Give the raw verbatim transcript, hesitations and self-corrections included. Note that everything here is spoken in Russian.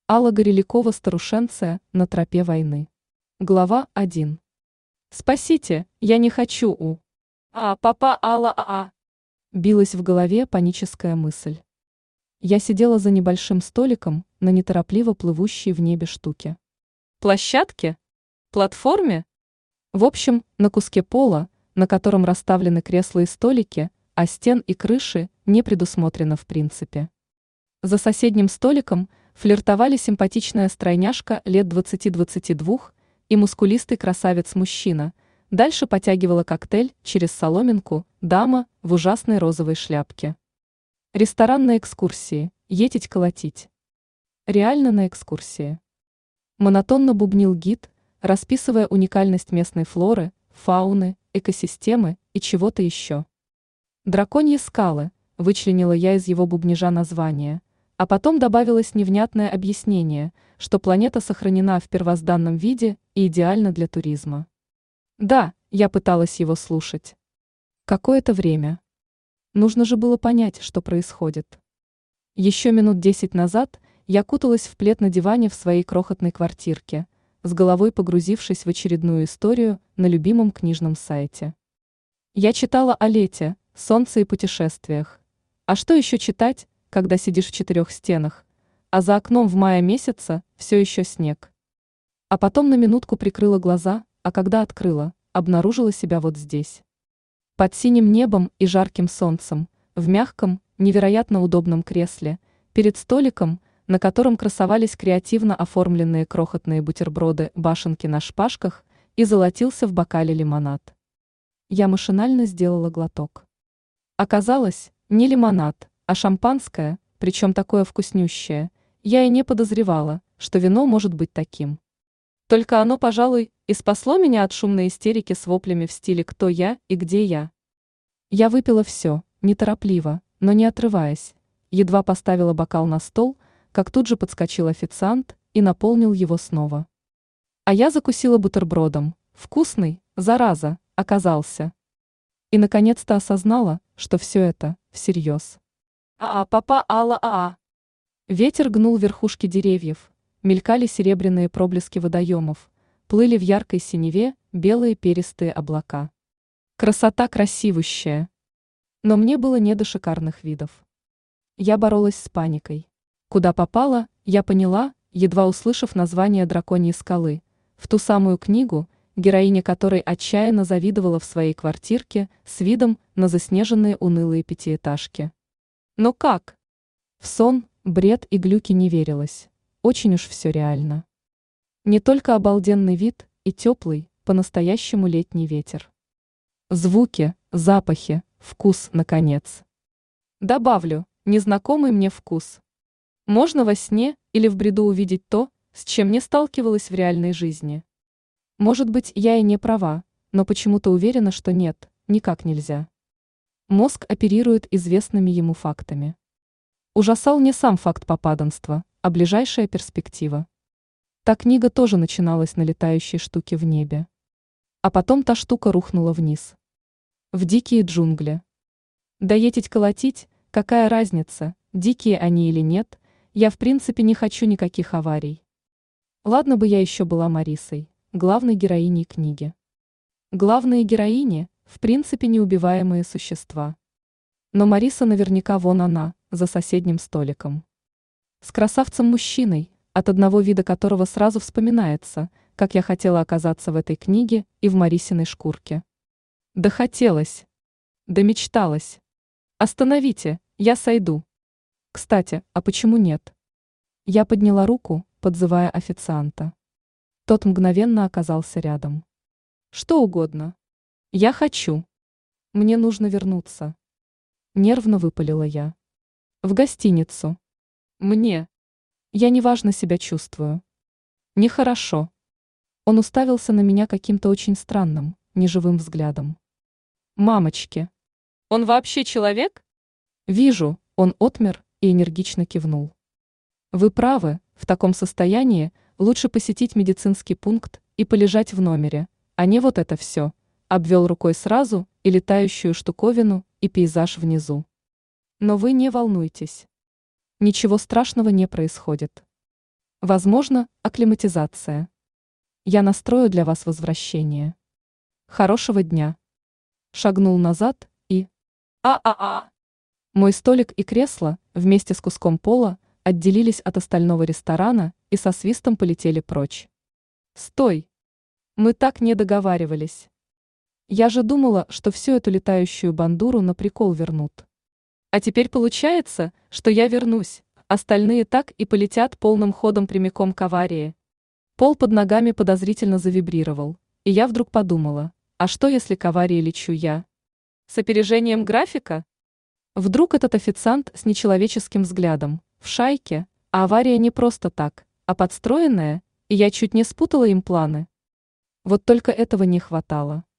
Алла Горелякова-старушенция на тропе войны. Глава один. «Спасите, я не хочу у...» «А, папа Алла а, -а. Билась в голове паническая мысль. Я сидела за небольшим столиком на неторопливо плывущей в небе штуке. Площадке? Платформе? В общем, на куске пола, на котором расставлены кресла и столики, а стен и крыши не предусмотрено в принципе. За соседним столиком флиртовали симпатичная стройняшка лет двадцати-двадцати двух и мускулистый красавец-мужчина. Дальше потягивала коктейль через соломинку дама в ужасной розовой шляпке. Ресторан на экскурсии, етить колотить. Реально на экскурсии. Монотонно бубнил гид, расписывая уникальность местной флоры, фауны, экосистемы и чего-то еще. Драконьи скалы, вычленила я из его бубнижа название, а потом добавилось невнятное объяснение, что планета сохранена в первозданном виде и идеальна для туризма. Да, я пыталась его слушать. Какое-то время. Нужно же было понять, что происходит. Еще минут десять назад я куталась в плед на диване в своей крохотной квартирке, с головой погрузившись в очередную историю на любимом книжном сайте. Я читала о лете, солнце и путешествиях. А что еще читать, когда сидишь в четырех стенах, а за окном в мае месяца все еще снег? А потом на минутку прикрыла глаза, а когда открыла, обнаружила себя вот здесь. Под синим небом и жарким солнцем, в мягком, невероятно удобном кресле, перед столиком, на котором красовались креативно оформленные крохотные бутерброды-башенки на шпажках и золотился в бокале лимонад. Я машинально сделала глоток. Оказалось, не лимонад, а шампанское, причем такое вкуснющее, я и не подозревала, что вино может быть таким. Только оно, пожалуй, и спасло меня от шумной истерики с воплями в стиле «Кто я и где я?». Я выпила все, неторопливо, но не отрываясь, едва поставила бокал на стол, как тут же подскочил официант и наполнил его снова. А я закусила бутербродом, вкусный, зараза, оказался. И наконец-то осознала, что все это всерьез. А, папа Алла а, -а. Ветер гнул верхушки деревьев, мелькали серебряные проблески водоемов, плыли в яркой синеве белые перистые облака. Красота красивущая. Но мне было не до шикарных видов. Я боролась с паникой. Куда попала, я поняла, едва услышав название драконьей скалы, в ту самую книгу, героиня которой отчаянно завидовала в своей квартирке с видом на заснеженные унылые пятиэтажки. Но как? В сон, бред и глюки не верилось. Очень уж все реально. Не только обалденный вид и теплый, по-настоящему летний ветер. Звуки, запахи, вкус, наконец. Добавлю, незнакомый мне вкус. Можно во сне или в бреду увидеть то, с чем не сталкивалась в реальной жизни. Может быть, я и не права, но почему-то уверена, что нет, никак нельзя. Мозг оперирует известными ему фактами. Ужасал не сам факт попаданства, а ближайшая перспектива. Та книга тоже начиналась на летающей штуке в небе. А потом та штука рухнула вниз. В дикие джунгли. Доетить колотить, какая разница, дикие они или нет, я в принципе не хочу никаких аварий. Ладно бы я еще была Марисой, главной героиней книги. Главные героини, в принципе, неубиваемые существа. Но Мариса наверняка вон она, за соседним столиком. С красавцем-мужчиной, от одного вида которого сразу вспоминается, как я хотела оказаться в этой книге и в Марисиной шкурке. Да хотелось. Да мечталось. Остановите, я сойду. Кстати, а почему нет? Я подняла руку, подзывая официанта. Тот мгновенно оказался рядом. Что угодно. Я хочу. Мне нужно вернуться. Нервно выпалила я. В гостиницу. Мне. Я неважно себя чувствую. Нехорошо. Он уставился на меня каким-то очень странным, неживым взглядом. Мамочки. Он вообще человек? Вижу, он отмер и энергично кивнул. Вы правы, в таком состоянии лучше посетить медицинский пункт и полежать в номере, а не вот это все. Обвел рукой сразу и летающую штуковину, и пейзаж внизу. Но вы не волнуйтесь. Ничего страшного не происходит. Возможно, акклиматизация. Я настрою для вас возвращение. Хорошего дня. Шагнул назад и... А-а-а! Мой столик и кресло вместе с куском пола отделились от остального ресторана и со свистом полетели прочь. Стой! Мы так не договаривались. Я же думала, что всю эту летающую бандуру на прикол вернут. А теперь получается, что я вернусь, остальные так и полетят полным ходом прямиком к аварии. Пол под ногами подозрительно завибрировал, и я вдруг подумала, а что если к аварии лечу я? С опережением графика? Вдруг этот официант с нечеловеческим взглядом, в шайке, а авария не просто так, а подстроенная, и я чуть не спутала им планы. Вот только этого не хватало.